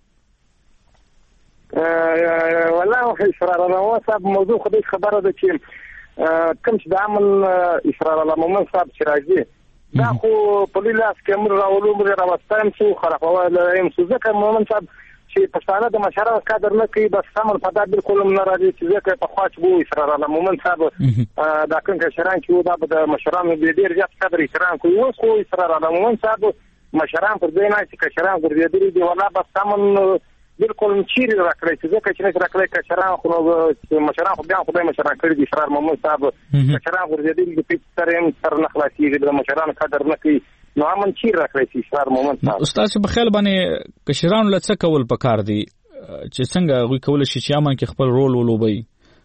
والله اسرار الله مومن صاحب موضوع خو دې خبره ده چې کوم چې د عمل اسرار الله مومن صاحب چې راځي دا خو په لاس کې امر راولو موږ راوستایم څو خرافول ایم څه ځکه مومن صاحب چې پښتانه د مشره قدر نه کوي بس سمون په دا بالکل نه راځي چې ځکه په خواچ وو اسرار الله مومن صاحب دا څنګه شران کې دا د مشرانو ډېر زیات قدر احترام کوي او خو اسرار الله مومن صاحب مشران پر دې نه چې کشران ګرځېدلي دي ولا بس سمون بالکل چیرې راکړی چې ځکه چې نه راکړی کشران خو مشران خو بیا خدای مشران کړی دي اسرار مومن صاحب کشران ګرځېدلي دي په سره هم سر نه خلاصېږي د مشران قدر نه کوي نو امن چیر راکړی چې اسرار مومن صاحب. استاد په خیال باندې کشران له څه کول پکار دي چې څنګه غوي کول شي چې امن کې خپل رول ولوبي؟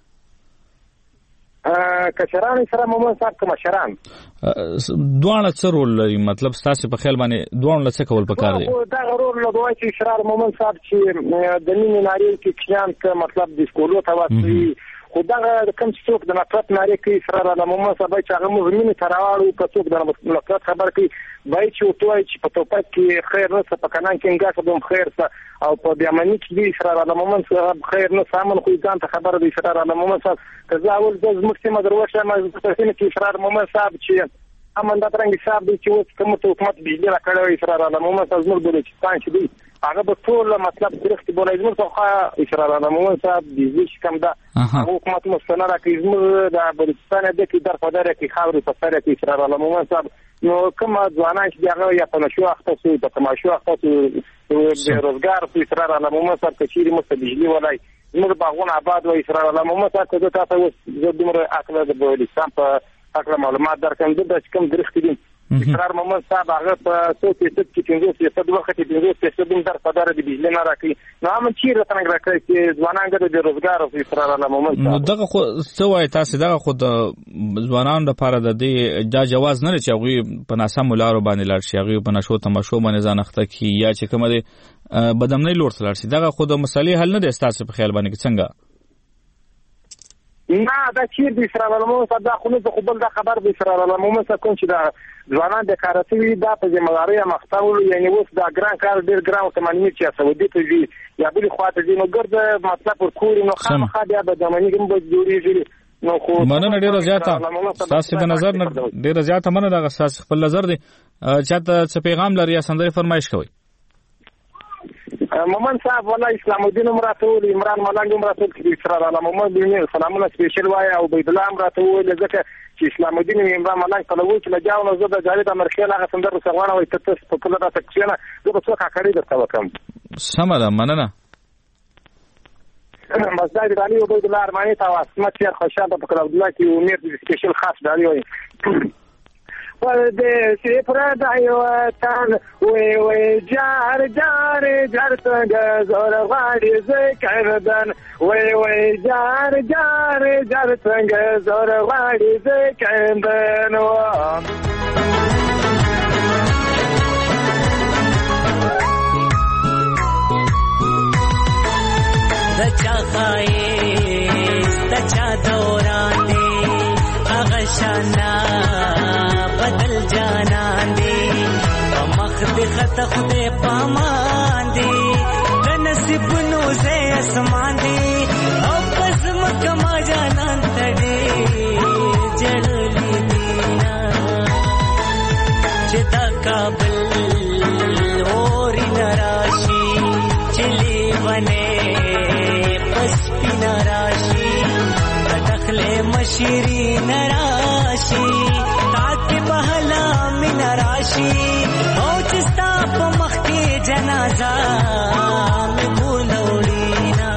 کشران اسرار مومن صاحب کوم مشران دوه څه رول لري؟ مطلب تاسو په خیال باندې دوه له څه کول پکار دي؟ دا رول له دوه چې اسرار مومن صاحب چې د مینې ناری کې کیان ک مطلب د سکولو ته واسي خو دا کوم څوک د نفرت ناری کوي اسرار الله مومن صاحب چې هغه مهمه تراوړو په څوک د نفرت خبر کوي بای چې وتوي چې په توپک کې خیر نه څه پکنان کې انګا کوم خیر څه او په بیامنی کې دی اسرار الله مومن صاحب خیر نه سامن خو ځان ته خبر دی اسرار الله مومن صاحب کزا اول د مخکې مدروشه ما څه کې اسرار مومن صاحب چې امن دا څنګه حساب دی چې اوس کوم ته حکومت بجلی را کړو اسرار الله مومن صاحب زموږ د چستان چې دی هغه به ټول مطلب درخت بولای زموږ څخه اسرار الله مومن صاحب د دې کوم دا حکومت مستنره کې زموږ د بلوچستان د کې در په دره کې خاورې په سره کې اسرار الله مومن صاحب نو کوم ځوانان چې هغه یا په نشو اخته سو په تماشو اخته سو د روزګار په اسرار الله مومن صاحب کچيري مست بجلی ولای زموږ باغونه آباد و اسرار الله مومن صاحب ته تاسو زه دمر اکله د بلوچستان په اکله معلومات درکم د کوم درخت دي اسرار مومن صاحب هغه په څو فیصد کې پنځوس فیصد وخت کې پنځوس فیصد در په دره د بجلی نه راکړي نو هم چیرې څنګه راکړي چې ځوانان د روزګار او اسرار الله مومن صاحب نو دغه خو څه وایي تاسو دغه خو د ځوانانو لپاره د دې دا جواز نه چې هغه په ناسم لارو باندې لاړ شي هغه په نشو تماشو باندې ځان اخته کی یا چې کومه دي بدامنۍ لور ته لاړ شي دغه خو د مسلې حل نه دی تاسو په خیال باندې څنګه؟ نه دا چیر د اسرار الله مومن صاحب دا خو نه خو بل دا خبر د اسرار الله مومن صاحب کوم چې دا ځوانان د کارتوي دا په ځمواري مختاول یعنی اوس دا ګران کار ډیر ګران تمنې چې سعودي ته وي یا بل خواته دي نو ګرځ مطلب پر کور نو خامخا بیا د ځمنې کوم به جوړیږي نو خو مننه ډیره زیاته تاسو د نظر ډیره زیاته مننه دا اساس خپل نظر دی چاته څه پیغام لري یا سندري فرمایش کوي؟ مومن صاحب والله اسلام الدین امراتول عمران ملنګ امراتول چې اسرار الله مومن دې سلامونه سپیشل وای او بيد الله امراتول ځکه چې اسلام الدین عمران ملنګ په لوي چې لجاو نو زه د جاوید امرخیل هغه سندر سغوانه وای ته په کله دا تکشنه زه په څوک کاری درته وکم سمه مننه مزدای دالي او بيد الله ارماني تاسو اسمت یې خوشاله په کله عبد الله کې امید دې سپیشل خاص دالي وای پردیسی پردای وطن وی وی جار جار جار څنګه زور غاړي ذکردن وی وی جار جار جار څنګه زور غاړي ذکردن دچا خایس دچا دوران دی هغه شانا بدل جانان دی مخ دې خط خدای پامان دی د نصیبونو زه اسمان دی او پس مکه ما جانان تړي جړلې دینا چې تا کابل اوري نراشي چلی ونه پس پینا راشي اخلے مشیری نراشی تاکہ بہلا من راشی او چستا پا مخ کے جنازہ میں بھولوڑینا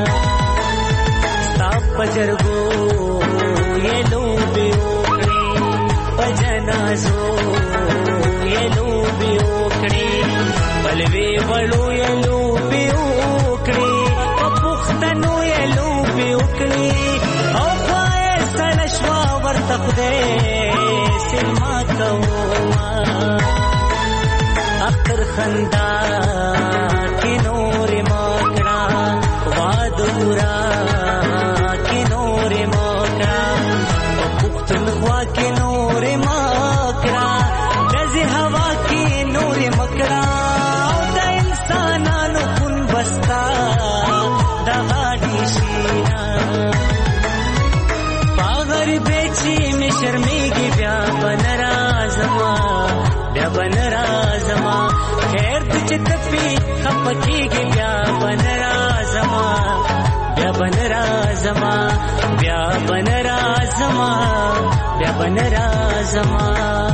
ستا پجرگو یہ لو بے اوکڑی پجنازو یہ لو بے اوکڑی بلوے بڑو یہ لو بے اوکڑی پختنو یہ لو بے اوکڑی او خوائے سڑشوا ورتق دے سلما کوما اختر خندا کی نور ماکڑا وادورا کی نور ماکڑا پختنخوا کی نور ماکڑا رزی ہوا کی نور مکڑا دا انسانانو کن بستا دا غاڑی شینا پاغر بیچی میں شرمیگی بیا بنرازما بیا بنرازما خیر تجھ تپی خپکی گی بیا بنرازما بیا بنرازما بیا بنرازما بیا بنرازما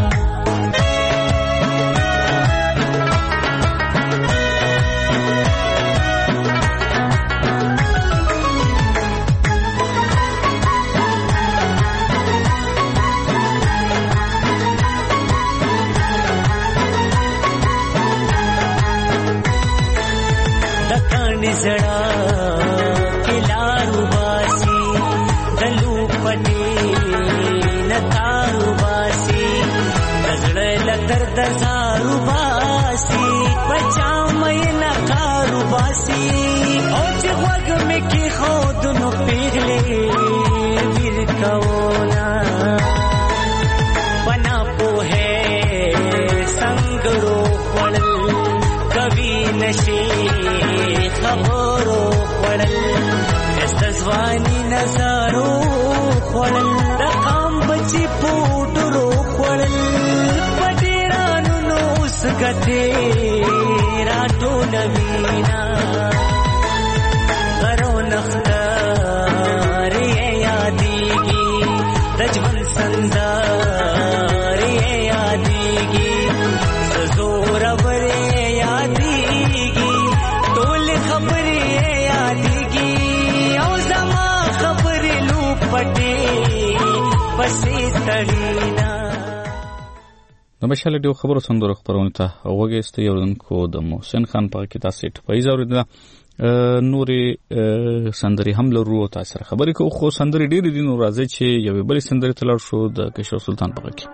زڑا کلارو باسی دلو پٹی نتارو باسی دزڑ لتر دزارو باسی بچا میں نکارو باسی او چه وگ میں کی خود نو پیغلے ویر کونا بنا پو ہے سنگرو پڑل کبھی نشی خبرو خوڑل استزوانی نظارو خوڑل رقام بچی پوٹرو خوڑل پدیرانو نوس گتے راتو نوینا غرو نختار یہ یادیگی دجون سندار یہ یادیگی سزور ابر یادیگی خبری یادیگی او زما خبری لو پٹی پسی تړینا د مشال ډیو خبرو سندرو خبرونه ته وګیسته یو دنکو د محسن خان په کې تاسو ټ پیځ اوریدل نوري سندري هم لرو تاسو خبرې کو خو سندري ډېر دي نو راځي چې یو بل سندري تلل شو د کشور سلطان په کې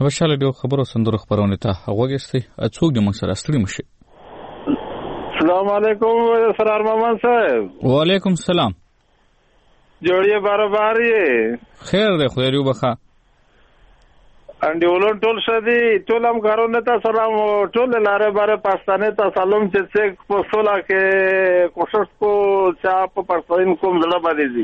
خوشاله ډیو خبرو سندرو خبرونه ته هغوګستي اڅوګ د موږ سره ستړي مشي. السلام علیکم سرار محمد صاحب. وعلیکم السلام. جوړیه برابر یې خیر دی خو یو بخا انډیولون ټول شدي ټول هم کارونه ته سلام ټول لاره باره پاکستاني ته سلام چې څه په سولا کې کوشش کو چا په پرسوین کوم ځله باندې دي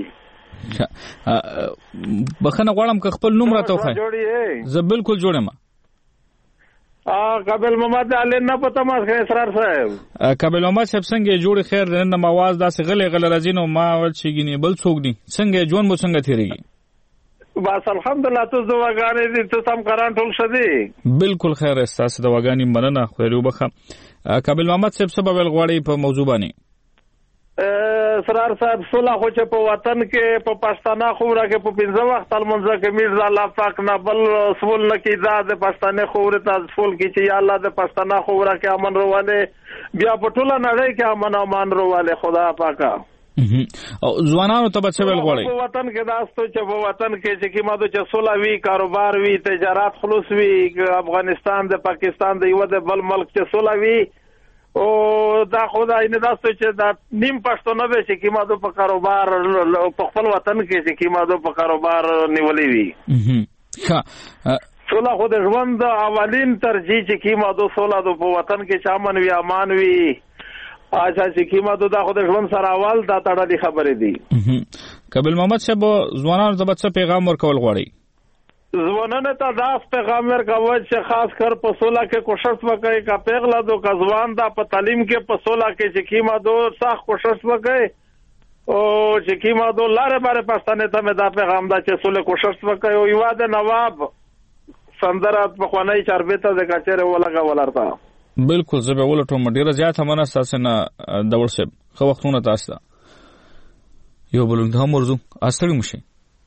بخنه غواړم که خپل نوم راته وخای زه بالکل جوړم. ا قابل محمد علي نه پته ما اسرار صاحب قابل محمد صاحب څنګه جوړ خیر نن مواز داسې غلې غل راځي نو ما ول شيګني بل څوک دي څنګه جون مو څنګه تیریږي. بس الحمدلله ته دواګانې دي ته سم کران ټول شدي بالکل خیر استاسو دواګانې مننه خو یو بخه قابل محمد صاحب سبب غواړي په موضوع باندې سرار صاحب صلح خو چې په وطن کې په پښتانه خوره کې په پنځه وخت المنځه کې میرزا الله پاک نه بل سول نه کې دا د پښتانه خوره ته سول کې چې یا الله د پښتانه خوره کې امن روانه بیا په ټوله نړۍ کې امن امان روانه خدا پاکا او ځوانانو ته بچو ول غواړي په وطن کې داستو چې په وطن کې چې کیمه د صلح وی کاروبار وی تجارت خلوص وی افغانستان د پاکستان د یو د بل ملک چې صلح وی او دا خدای نه داستو چې دا نیم پښتون به چې کیمه د په کاروبار په خپل وطن کې چې کیمه د په کاروبار نیولې وی ها صلح خو د ژوند اولین ترجیح چې کیمه د صلح د په وطن کې چامن وی امان وی اچھا چې کیمه د خو د ژوند سره اول دا تړلې خبرې دي. قابل محمد صاحب ځوانانو ته څه پیغام ورکول غواړي؟ ځوانانو ته دا پیغام ورکول چې خاص کر په صلح کې کوشش وکړي کا پیغلا دو کا ځوان دا په تعلیم کې په صلح کې چې کیمه دو سخت کوشش وکړي او چې کیمه دو لاره باره پښتنه ته مې دا پیغام دا چې صلح کوشش وکړي او یو د نواب سندرات په خوانای چاربته د کچره ولګا ولرتا بالکل زه به ولټوم ډیره زیاته مننه تاسو نه دول صاحب خو وختونه تاسو یو بلند هم ورزو اصلي مشي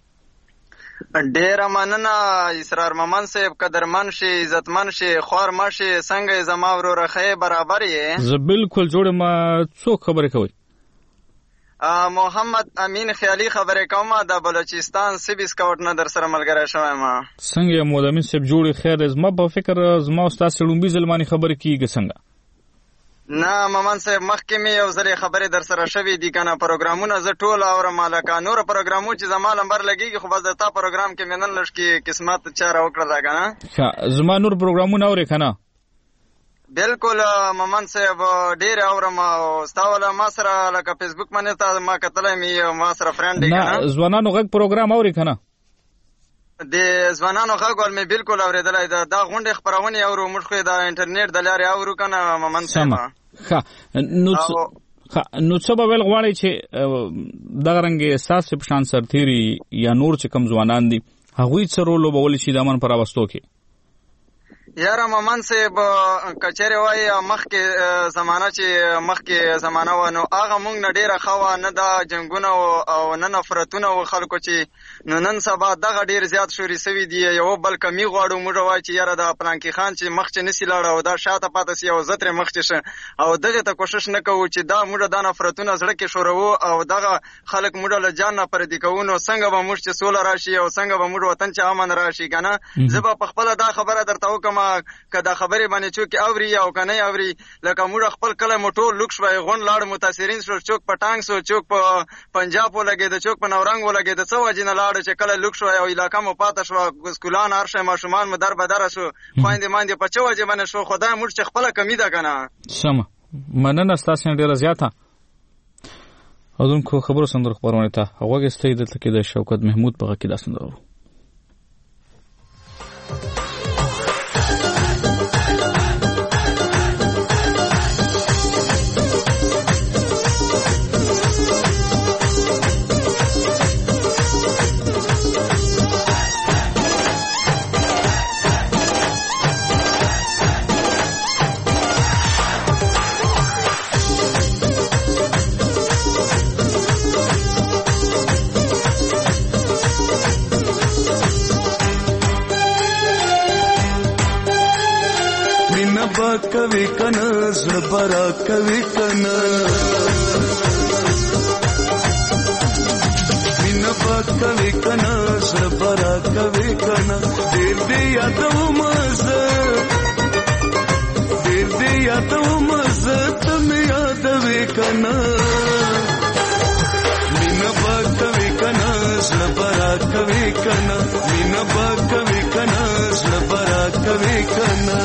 ډیره مننه اسرار محمد صاحب قدرمن شي عزتمن شي خور مشي څنګه زما ورور خې برابر یې زه بالکل جوړم څو خبرې کوي محمد امین خیالي خبرې کومه د بلوچستان سیب سکاوټ نه در سره ملګری شوم ما څنګه محمد امین صاحب جوړي خیر زما په فکر زما استاد سړومبي زلماني خبرې کیږي څنګه نه محمد صاحب مخکې مې یو ځلې خبرې در سره شوې دي کنه پروګرامونه زه ټول اورم لکه نور پروګرامو چې زما نمبر لګيږي خو بس د تا پروګرام کې مې نن لږ کې قسمت چاره وکړه کنه زما نور پروګرامونه اورې کنه بالکل محمد صاحب ډیر اورم او استاوله ما سره لکه فیسبوک باندې تا ما کتلای می ما سره فرند دی کنه نه ځوانانو غږ پروګرام اوري کنه د ځوانانو غږ ول می بالکل اوریدلای دا د غونډې خبرونه اورو موږ خو د انټرنیټ د لارې اورو کنه محمد صاحب ها نو نو څه به ول غواړي چې دغه رنګ احساس په شان سرتيري یا نور چې کم ځوانان دي هغوی څه رول وبول شي د امن پر واستو کې یاره محمد صاحب کچره وای مخکې زمانہ چې مخکې زمانہ و نو هغه مونږ نه ډیره خوا نه د جنگونه او نه نفرتونه و خلکو چې نو نن سبا دغه ډیر زیات شوري سوي دی یو بل کمی غواړو موږ وای چې یاره د پلانکی خان چې مخکې نسی لاړ او دا شاته پاتې سی او زتر مخکې شه او دغه ته کوشش نکوو چې دا موږ د نفرتونه زړه کې شورو او دغه خلک موږ له جان نه پر دي کوونو څنګه به موږ چې سول راشي او څنګه به موږ وطن چې امن راشي کنه زه په خپل دا خبره درته وکم کدا خبرې باندې چوک اوري او کنه اوري لکه موږ خپل کله موټو لوک شوي غون لاړ متاثرین شو چوک پټانګ سو چوک په پنجاب ولګي د چوک په نورنګ ولګي د څو وجنه لاړ چې کله لوک شوي او علاقې مو پاتې شو سکولان هرشه ماشومان مو در بدر شو خويندې ماندې په چو وجه باندې شو خدای موږ چې خپل کمی ده کنه سم مننه تاسو ډیره زیاته اذن کو خبرو سندر خبرونه ته هغه استې د تکي د شوکت محمود په کې داسند ورو کوي کنه زړه برا کوي کنه مینا مینا پکوي کنا زړه برا کوي کنا ډېر دې یادو مزه ډېر دې یادو مزه ته مې یادوي کنا مینا پکوي کنا زړه برا کوي کنا مینا پکوي کنا زړه برا کوي کنا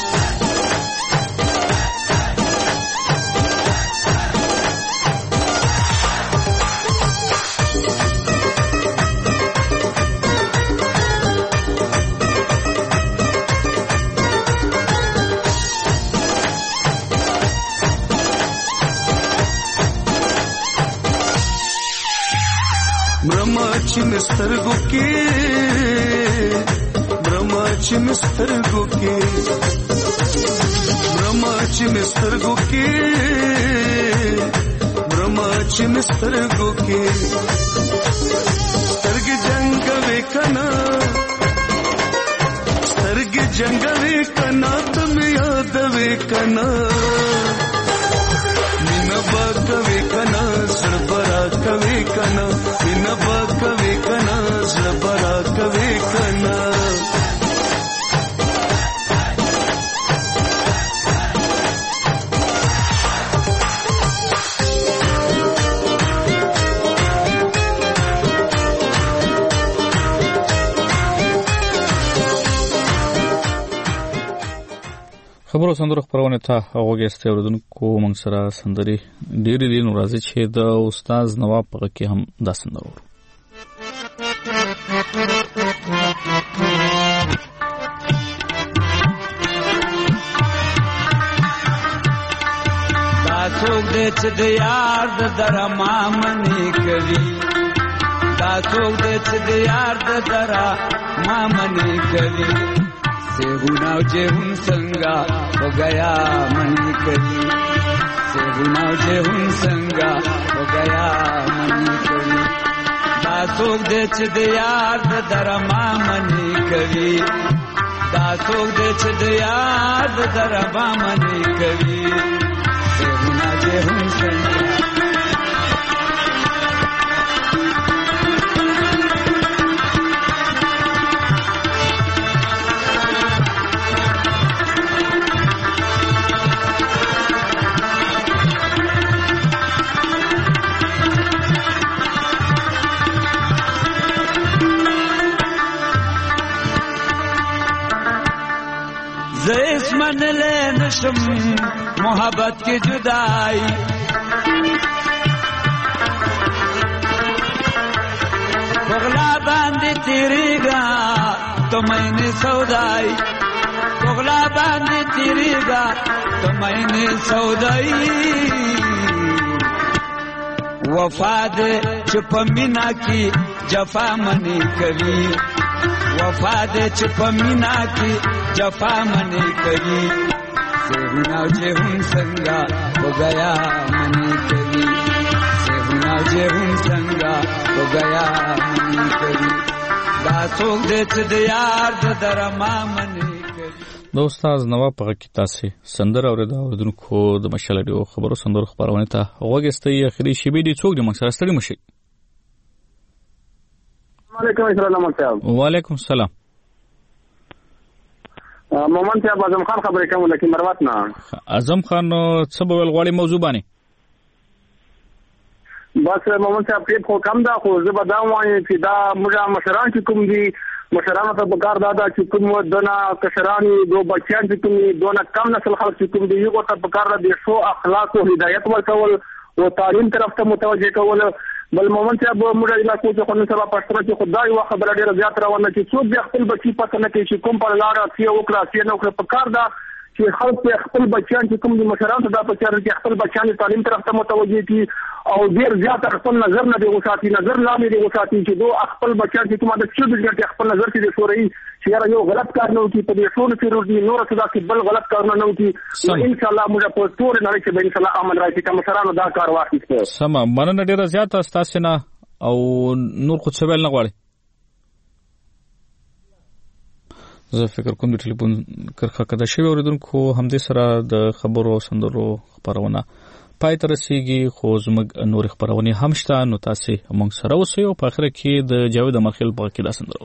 چې مسترګو کې برما چې مسترګو کې برما چې مسترګو کې برما چې مسترګو کې سترګ جنگ وکنا سترګ جنگ وکنا تم یاد وکنا مینا باک وکنا سربرا کوي کنا مینا باک وکنا سربرا کوي کنا خبرو سندرو خبرونه ته هغه ستې اوردونکو موږ سره سندري ډېری دي نو راځي چې د استاد نواب په کې هم دا سندر ورو دا څوک دې چې د یار د درما منی کوي دا څوک دې چې د یار د درما منی کوي सेहुना जेहुन संगा हो गया मनी करी सेहुना जेहुन संगा हो गया मनी करी दासोग दे चद याद दरमा मनी करी दासोग दे चद याद दरमा मनी करी सेहुना जेहुन संगा मन ले नशम मोहब्बत की जुदाई पगला बांधी तिरीगा तो मैंने सौदाई पगला बांधी तिरीगा तो मैंने सौदाई वफा दे चुप मीना की जफा मनी करी वफा दे चुप मीना की जफा मनी करी सेहुना जेहुन संगा हो गया मनी करी सेहुना जेहुन संगा हो गया मनी करी दासोग दे चद यार दरमा मनी करी د استاد نواب په کې تاسو سندر اوریدا اوردونکو د مشالډیو خبرو سندر خبرونه ته وګستې اخري شی به دي څوک د مکسر ستړي مشي وعلیکم السلام صاحب وعلیکم السلام مومن صاحب اعظم خان خبرې کوم لکه مروت نه اعظم خان څه به ول غواړي موضوع باندې بس مومن صاحب په خو کم دا خو زه به دا وایم چې دا موږ مشران چې کوم دي مشرانو ته بکار دادا چې کوم دنا کشرانی دو بچیان چې کوم دونه کم نسل خلک چې کوم دی یو ته بکار دي شو اخلاق او هدایت ورکول او تعلیم طرف ته متوجه کول بل مومن صاحب موږ علاقو ته خو نن سبا پښتنه چې خدای وا خبره ډیره زیات روانه چې څوک د خپل بچی پته نه کوي چې کوم په لار اخی او کلاسي نه وکړه بکار دا چې خلک خپل بچیان چې کوم دي مشرانو ته دا پچار چې خپل بچیان تعلیم طرف ته متوجه دي او ډیر زیات خپل نظر نه دی وساتي نظر لاندې دی وساتي چې دو خپل بچیان چې کومه د څه د خپل نظر کې د شوري چې یو غلط کار نه وکړي په دې ټول کې ورو دي نور څه دا چې بل غلط کار نه وکړي ان شاء الله موږ په ټول نه چې ان شاء الله عمل راځي چې مشرانو دا کار واخیسته سم مننه ډیره زیات تاسو نه او نور خو څه ویل نه غواړي زه فکر کوم د ټلیفون کرخه کده شوی اوریدونکو همدې سره د خبرو سندرو خبرونه پای ته رسیږي خو زموږ نور خبرونه هم شته نو تاسو موږ سره اوسئ او په اخر کې د جاوید مرخیل په کې دا سندرو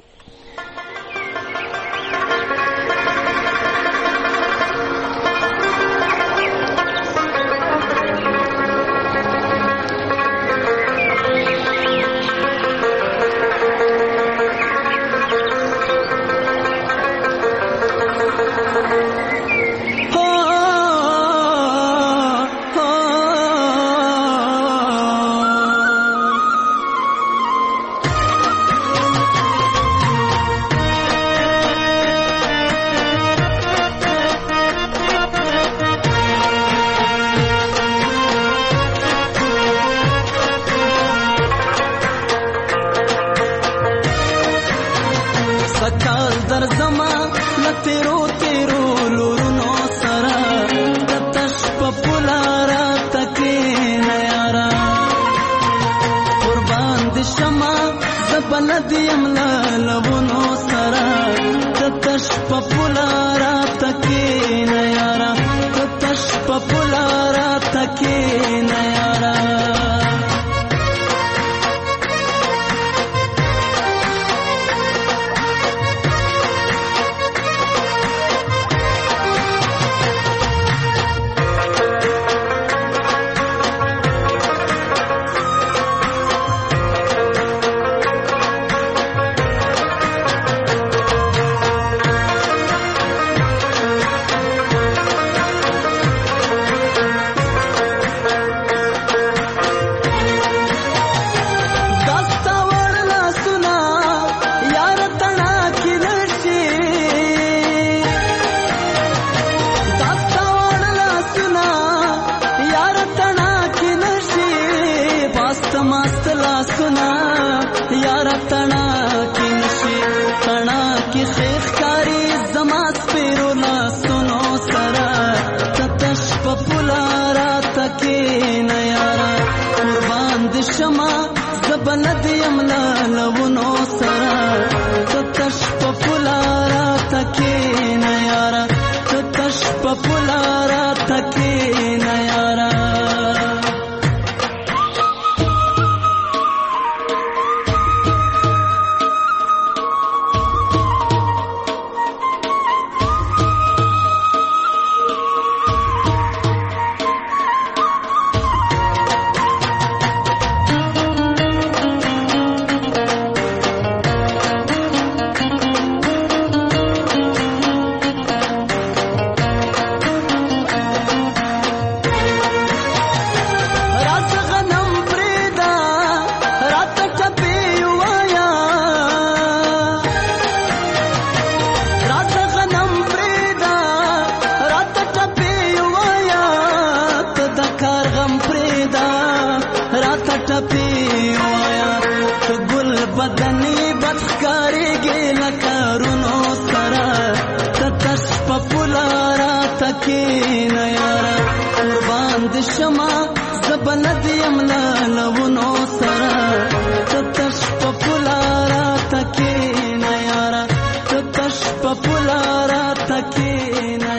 Popular,